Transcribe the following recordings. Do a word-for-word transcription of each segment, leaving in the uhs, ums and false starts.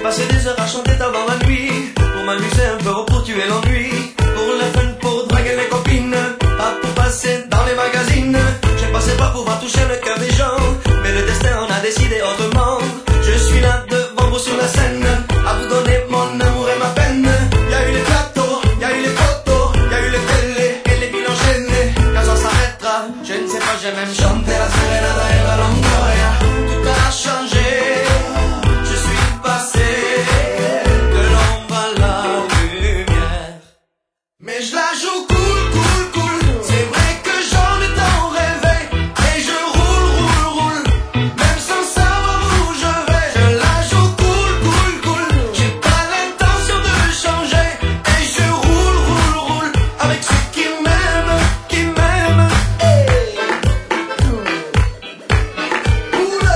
passé des heures à chanter avant la nuit, pour m'amuser un peu, pour tuer l'ennui, pour le fun, pour draguer les copines, pas pour passer dans les magazines. J'ai passé pas pouvoir toucher le cœur des gens, mais le destin en a décidé autrement. Je suis là devant vous sur la scène, à vous donner mon amour et ma peine. Y a eu les plateaux, y a eu les photos, y a eu les télés et les villes enchaînées. Quand ça s'arrêtera, je ne sais pas, j'ai même chanté la serenata et la longoria. Tout a changé, je suis passé de l'ombre à la lumière. Mais je la joue cool, cool, cool. C'est vrai que j'en ai tant rêvé, et je roule, roule, roule, même sans savoir où je vais. Je la joue cool, cool, cool. J'ai pas l'intention de changer, et je roule, roule, roule avec ceux qui m'aiment, qui m'aiment. Hey. Oula.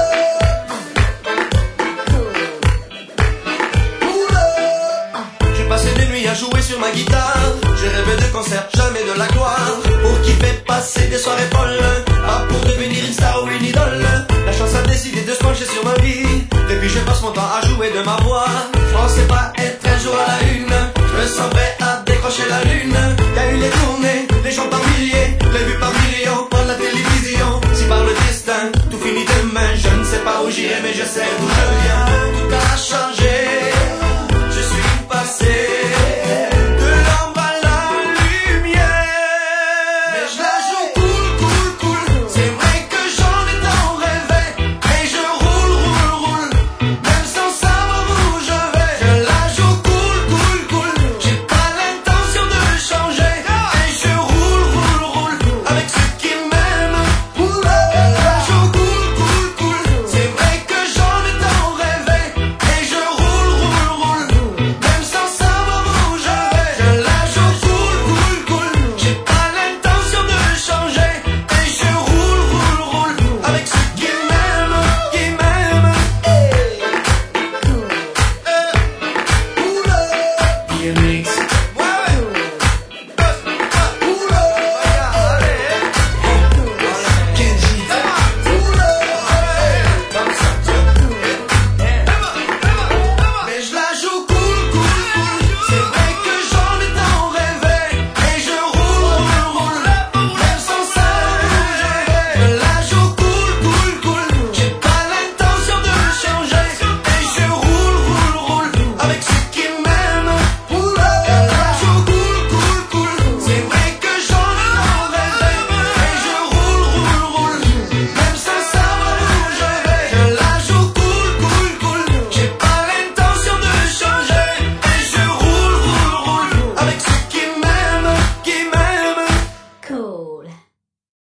Oula. J'ai passé des nuits à jouer sur ma guitare. J'ai rêvé de concerts, jamais de la gloire. Pour kiffer, passer des soirées folles, pas pour devenir une star ou une idole. La chance a décidé de se pencher sur ma vie, depuis je passe mon temps à jouer de ma voix. Je pensais pas être un jour à la une, je me sens prêt à décrocher la lune. Y a eu les tournées, les gens par milliers, les vues par millions, par la télévision. Si par le destin, tout finit demain, je ne sais pas où j'irai, mais je sais d'où je viens. Tout a